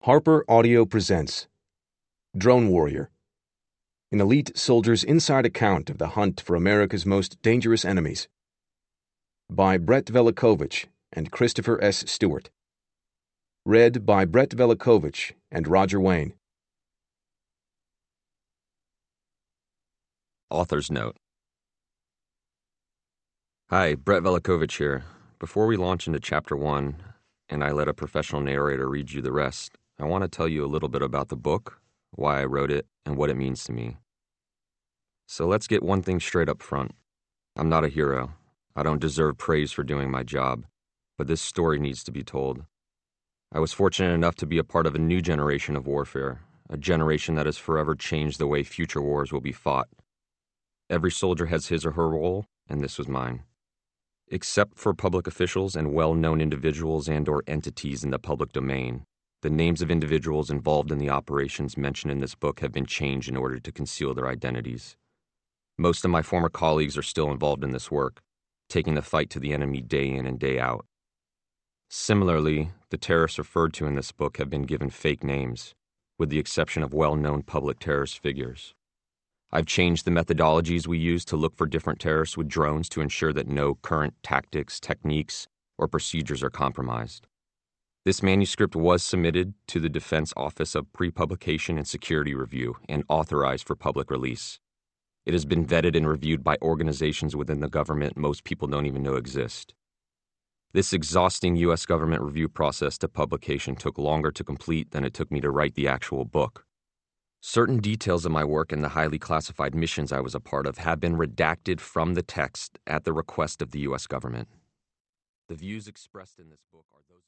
Harper Audio presents Drone Warrior, an elite soldier's inside account of the hunt for America's most dangerous enemies, by Brett Velikovich and Christopher S. Stewart. Read by Brett Velikovich and Roger Wayne. Author's Note. Hi, Brett Velikovich here. Before we launch into Chapter 1, and I let a professional narrator read you the rest, I want to tell you a little bit about the book, why I wrote it, and what it means to me. So let's get one thing straight up front. I'm not a hero. I don't deserve praise for doing my job, but this story needs to be told. I was fortunate enough to be a part of a new generation of warfare, a generation that has forever changed the way future wars will be fought. Every soldier has his or her role, and this was mine. Except for public officials and well-known individuals and/or entities in the public domain, the names of individuals involved in the operations mentioned in this book have been changed in order to conceal their identities. Most of my former colleagues are still involved in this work, taking the fight to the enemy day in and day out. Similarly, the terrorists referred to in this book have been given fake names, with the exception of well-known public terrorist figures. I've changed the methodologies we use to look for different terrorists with drones to ensure that no current tactics, techniques, or procedures are compromised. This manuscript was submitted to the Defense Office of Pre-Publication and Security Review and authorized for public release. It has been vetted and reviewed by organizations within the government most people don't even know exist. This exhausting U.S. government review process to publication took longer to complete than it took me to write the actual book. Certain details of my work and the highly classified missions I was a part of have been redacted from the text at the request of the U.S. government. The views expressed in this book are those